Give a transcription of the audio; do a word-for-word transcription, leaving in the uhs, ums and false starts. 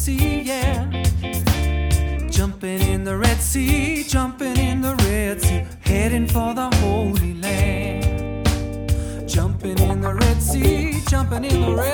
Sea, yeah. Jumping in the Red Sea, jumping in the Red Sea, heading for the Holy Land. Jumping in the Red Sea, jumping in the Red